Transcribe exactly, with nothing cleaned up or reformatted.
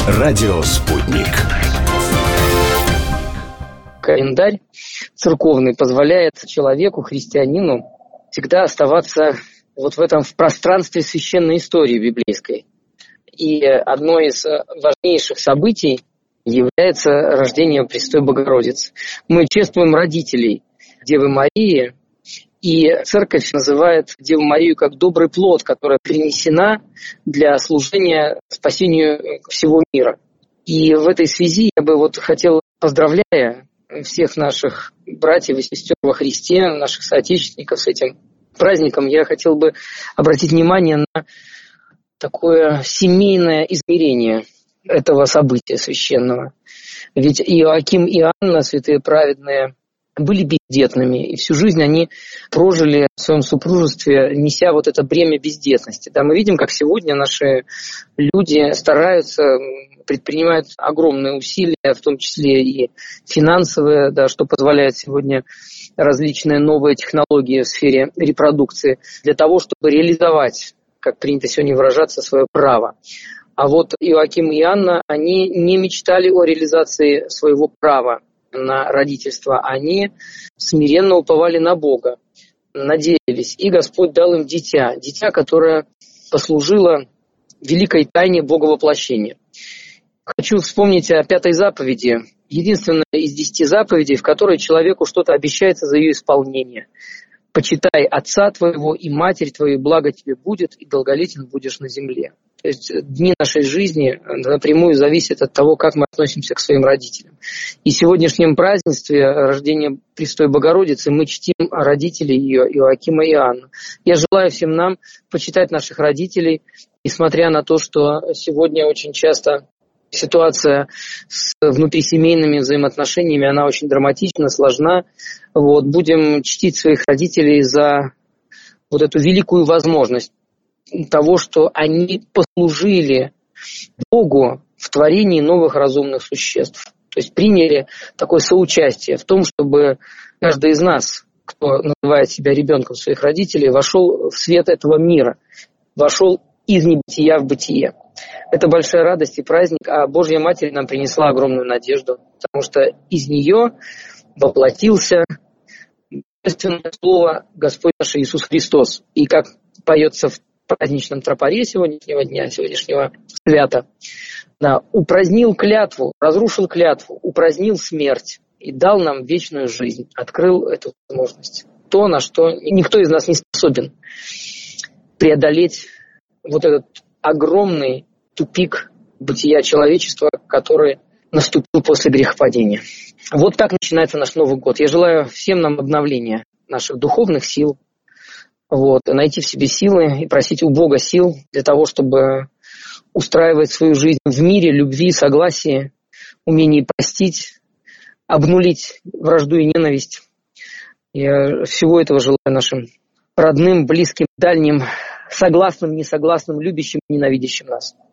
Радио «Спутник». Календарь церковный позволяет человеку, христианину, всегда оставаться вот в этом в пространстве священной истории библейской. И одно из важнейших событий является рождение Пресвятой Богородицы. Мы чествуем родителей Девы Марии, и Церковь называет Деву Марию как добрый плод, которая принесена для служения спасению всего мира. И в этой связи я бы вот хотел, поздравляя всех наших братьев и сестер во Христе, наших соотечественников с этим праздником, я хотел бы обратить внимание на такое семейное измерение этого события священного. Ведь Иоаким и Анна, святые праведные, были бездетными, и всю жизнь они прожили в своем супружестве, неся вот это бремя бездетности. Да, мы видим, как сегодня наши люди стараются, предпринимают огромные усилия, в том числе и финансовые, да, что позволяет сегодня различные новые технологии в сфере репродукции, для того, чтобы реализовать, как принято сегодня выражаться, свое право. А вот Иоаким и Анна, они не мечтали о реализации своего права на родительство, они смиренно уповали на Бога, надеялись, и Господь дал им дитя, дитя, которое послужило великой тайне Боговоплощения. Хочу вспомнить о пятой заповеди, единственная из десяти заповедей, в которой человеку что-то обещается за ее исполнение. «Почитай отца твоего и матерь твою, благо тебе будет, и долголетен будешь на земле». То есть дни нашей жизни напрямую зависят от того, как мы относимся к своим родителям. И в сегодняшнем празднестве рождения Пресвятой Богородицы мы чтим родителей ее, Иоакима и Анну. Я желаю всем нам почитать наших родителей, несмотря на то, что сегодня очень часто ситуация с внутрисемейными взаимоотношениями, она очень драматична, сложна. Вот, будем чтить своих родителей за вот эту великую возможность того, что они послужили Богу в творении новых разумных существ. То есть приняли такое соучастие в том, чтобы каждый из нас, кто называет себя ребенком своих родителей, вошел в свет этого мира, вошел из небытия в бытие. Это большая радость и праздник, а Божья Матерь нам принесла огромную надежду, потому что из нее воплотился божественное слово Господь наш Иисус Христос. И как поется в праздничном тропаре сегодняшнего дня, сегодняшнего свята, да, упразднил клятву, разрушил клятву, упразднил смерть и дал нам вечную жизнь, открыл эту возможность. То, на что никто из нас не способен преодолеть вот этот огромный тупик бытия человечества, который наступил после грехопадения. Вот так начинается наш Новый год. Я желаю всем нам обновления наших духовных сил, вот, найти в себе силы и просить у Бога сил для того, чтобы устраивать свою жизнь в мире, любви, согласии, умении простить, обнулить вражду и ненависть. Я всего этого желаю нашим родным, близким, дальним, согласным, несогласным, любящим, ненавидящим нас.